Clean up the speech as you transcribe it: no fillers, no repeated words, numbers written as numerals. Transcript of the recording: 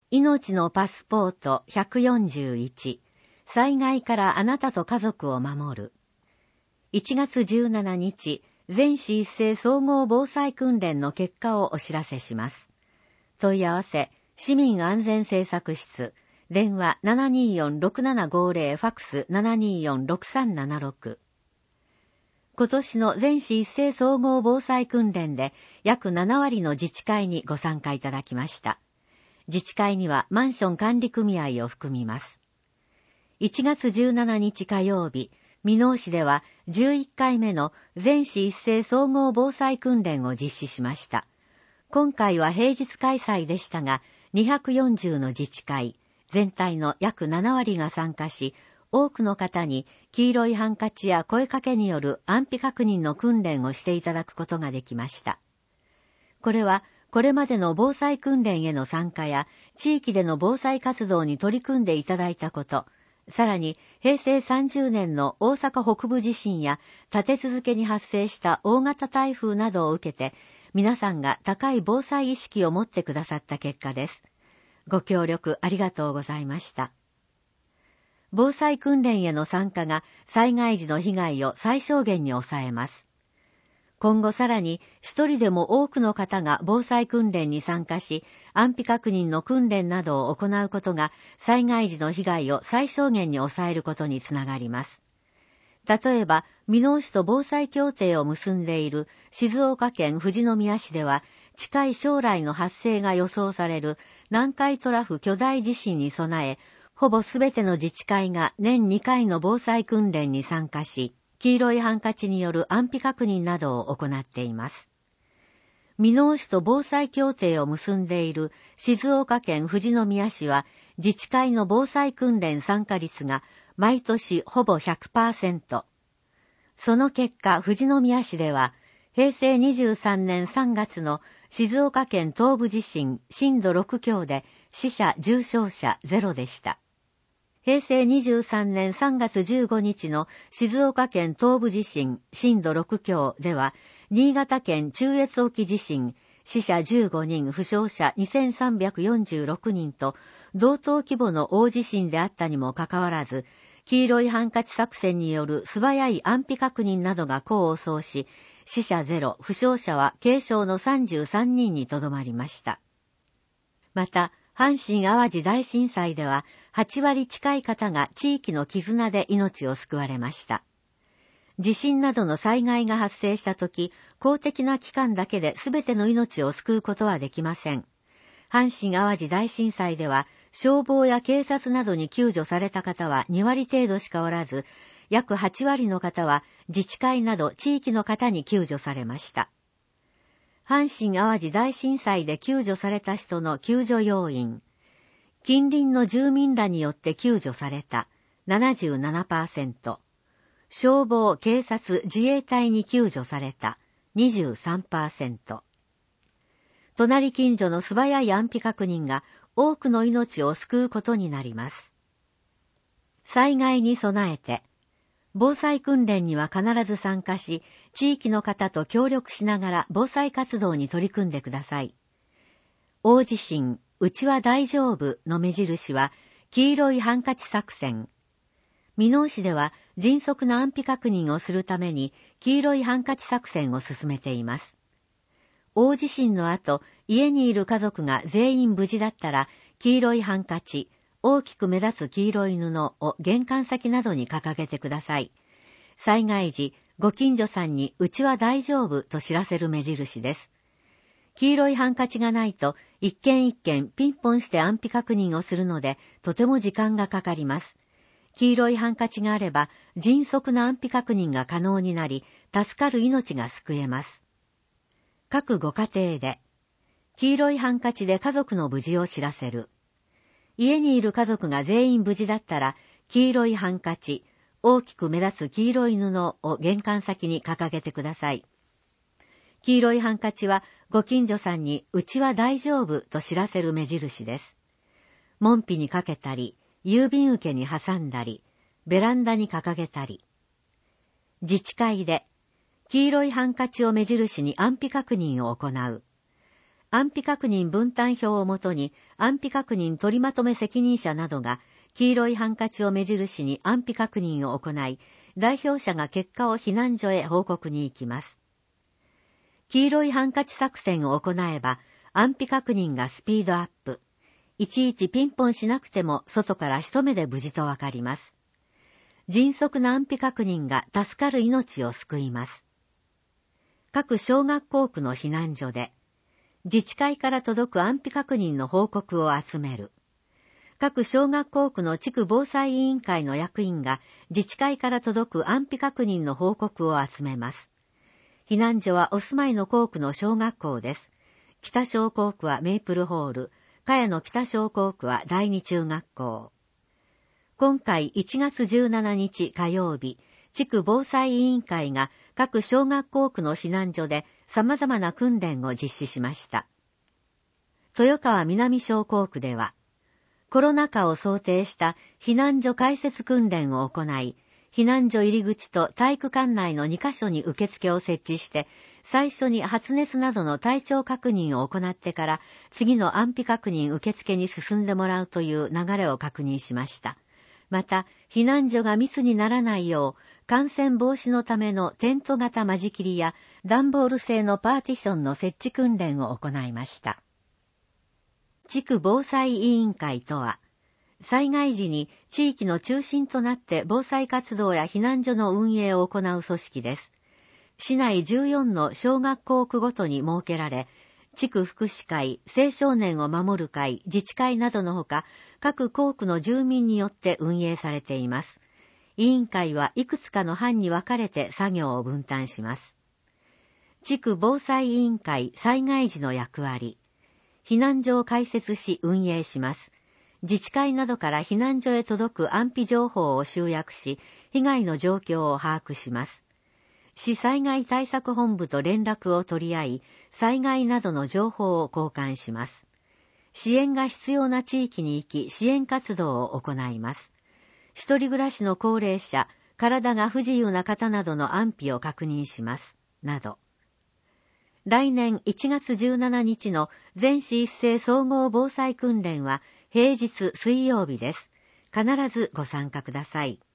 命のパスポート141、災害からあなたと家族を守る。1月17日、全市一斉総合防災訓練の結果をお知らせします。問い合わせ、市民安全政策室、電話 724-6750 ファックス 724-6376。今年の全市一斉総合防災訓練で約7割の自治会にご参加いただきました。自治会にはマンション管理組合を含みます。1月17日火曜日、箕面市では11回目の全市一斉総合防災訓練を実施しました。今回は平日開催でしたが、240の自治会、全体の約7割が参加し、多くの方に黄色いハンカチや声かけによる安否確認の訓練をしていただくことができました。これは、これまでの防災訓練への参加や、地域での防災活動に取り組んでいただいたこと、さらに平成30年の大阪北部地震や立て続けに発生した大型台風などを受けて、皆さんが高い防災意識を持ってくださった結果です。ご協力ありがとうございました。防災訓練への参加が災害時の被害を最小限に抑えます。今後さらに一人でも多くの方が防災訓練に参加し、安否確認の訓練などを行うことが災害時の被害を最小限に抑えることにつながります。例えば、箕面市と防災協定を結んでいる静岡県富士宮市では、近い将来の発生が予想される南海トラフ巨大地震に備え、ほぼすべての自治会が年2回の防災訓練に参加し、黄色いハンカチによる安否確認などを行っています。箕面市と防災協定を結んでいる静岡県富士宮市は、自治会の防災訓練参加率が毎年ほぼ 100%。その結果、富士宮市では、平成23年3月の静岡県東部地震震度6強で死者重傷者ゼロでした。平成23年3月15日の静岡県東部地震震度6強では、新潟県中越沖地震死者15人負傷者2346人と同等規模の大地震であったにもかかわらず、黄色いハンカチ作戦による素早い安否確認などが功を奏し、死者ゼロ、負傷者は軽傷の33人にとどまりました。また、阪神淡路大震災では8割近い方が地域の絆で命を救われました。地震などの災害が発生したとき、公的な機関だけで全ての命を救うことはできません。阪神淡路大震災では、消防や警察などに救助された方は2割程度しかおらず、約8割の方は自治会など地域の方に救助されました。阪神淡路大震災で救助された人の救助要員、近隣の住民らによって救助された 77%、消防、警察、自衛隊に救助された 23%、隣近所の素早い安否確認が多くの命を救うことになります。災害に備えて、防災訓練には必ず参加し、地域の方と協力しながら防災活動に取り組んでください。大地震、うちは大丈夫の目印は、黄色いハンカチ作戦。箕面市では迅速な安否確認をするために、黄色いハンカチ作戦を進めています。大地震の後、家にいる家族が全員無事だったら、黄色いハンカチ、大きく目立つ黄色い布を玄関先などに掲げてください。災害時、ご近所さんにうちは大丈夫と知らせる目印です。黄色いハンカチがないと、一軒一軒ピンポンして安否確認をするので、とても時間がかかります。黄色いハンカチがあれば、迅速な安否確認が可能になり、助かる命が救えます。各ご家庭で、黄色いハンカチで家族の無事を知らせる。家にいる家族が全員無事だったら、黄色いハンカチ、大きく目立つ黄色い布を玄関先に掲げてください。黄色いハンカチはご近所さんにうちは大丈夫と知らせる目印です。門扉にかけたり、郵便受けに挟んだり、ベランダに掲げたり。自治会で、黄色いハンカチを目印に安否確認を行う。 安否確認分担表をもとに安否確認取りまとめ責任者などが黄色いハンカチを目印に安否確認を行い、代表者が結果を避難所へ報告に行きます。黄色いハンカチ作戦を行えば安否確認がスピードアップ。いちいちピンポンしなくても外から一目で無事とわかります。迅速な安否確認が助かる命を救います。各小学校区の避難所で、自治会から届く安否確認の報告を集める。各小学校区の地区防災委員会の役員が自治会から届く安否確認の報告を集めます。避難所はお住まいの校区の小学校です。北小校区はメイプルホール、茅野北小校区は第二中学校。今回1月17日火曜日、地区防災委員会が各小学校区の避難所で様々な訓練を実施しました。豊川南小校区では、コロナ禍を想定した避難所開設訓練を行い、避難所入り口と体育館内の2カ所に受付を設置して、最初に発熱などの体調確認を行ってから、次の安否確認受付に進んでもらうという流れを確認しました。また、避難所が密にならないよう、感染防止のためのテント型間仕切りや段ボール製のパーティションの設置訓練を行いました。地区防災委員会とは、災害時に地域の中心となって防災活動や避難所の運営を行う組織です。市内14の小学校区ごとに設けられ、地区福祉会、青少年を守る会、自治会などのほか、各校区の住民によって運営されています。委員会はいくつかの班に分かれて作業を分担します。地区防災委員会災害時の役割。避難所を開設し運営します。自治会などから避難所へ届く安否情報を集約し、被害の状況を把握します。市災害対策本部と連絡を取り合い、災害などの情報を交換します。支援が必要な地域に行き、支援活動を行います。一人暮らしの高齢者、体が不自由な方などの安否を確認します。など。来年1月17日の全市一斉総合防災訓練は平日水曜日です。必ずご参加ください。